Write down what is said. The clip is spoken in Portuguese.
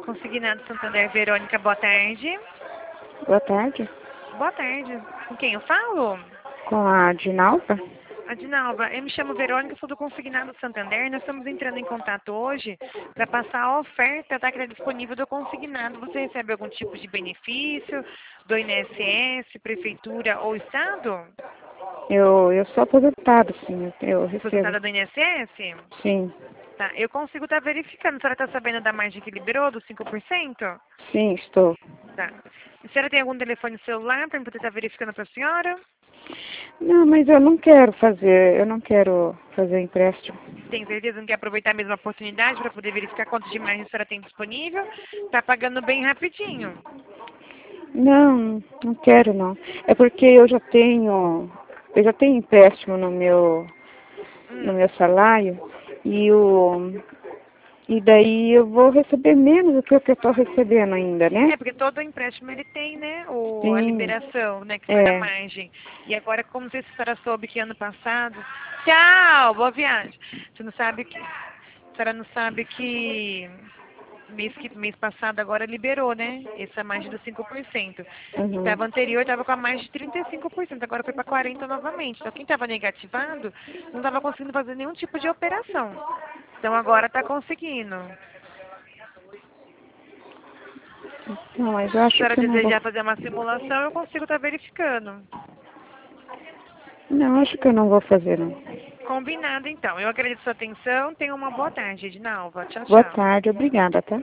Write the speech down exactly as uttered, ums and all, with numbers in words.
Consignado Santander, Verônica, boa tarde. Boa tarde. Boa tarde. Com quem eu falo? Com a Dinalva? Adinalva, eu me chamo Verônica, sou do Consignado Santander. Nós estamos entrando em contato hoje para passar a oferta tá, que está disponível do consignado. Você recebe algum tipo de benefício do I N S S, Prefeitura ou Estado? Eu, eu sou aposentada, sim, eu, eu recebo. Aposentada do I N S S? Sim, Tá, eu consigo estar verificando. A senhora está sabendo da margem que liberou, dos cinco por cento? sim, estou. Tá. A senhora tem algum telefone celular para eu poder estar verificando para a senhora? Não, mas eu não quero fazer, eu não quero fazer empréstimo. Tem certeza que não quer aproveitar a mesma oportunidade para poder verificar quanto de margem a senhora tem disponível? Tá pagando bem rapidinho. Não, não quero não. É porque eu já tenho, eu já tenho empréstimo no meu, no Hum. meu salário e o e daí eu vou receber menos do que o que eu estou recebendo ainda, né? É, porque todo empréstimo ele tem, né, o, a Sim, liberação, né, que sai da é. margem. E agora, como não sei se a senhora soube que ano passado... Tchau, boa viagem. Você não sabe que... A senhora não sabe que... Mês, que, mês passado agora liberou, né? Essa margem dos cinco por cento. E Uhum. estava anterior, estava com a margem de trinta e cinco por cento. Agora foi para quarenta por cento novamente. Então quem estava negativado não estava conseguindo fazer nenhum tipo de operação. Então agora está conseguindo. Não, mas eu Se a acho senhora que eu não vou. desejar fazer uma simulação, eu consigo estar verificando. Não, acho que eu não vou fazer não. Combinado, então. Eu agradeço a sua atenção. Tenha uma boa tarde, Edinalva. Tchau, Boa tchau. tarde, obrigada, tá?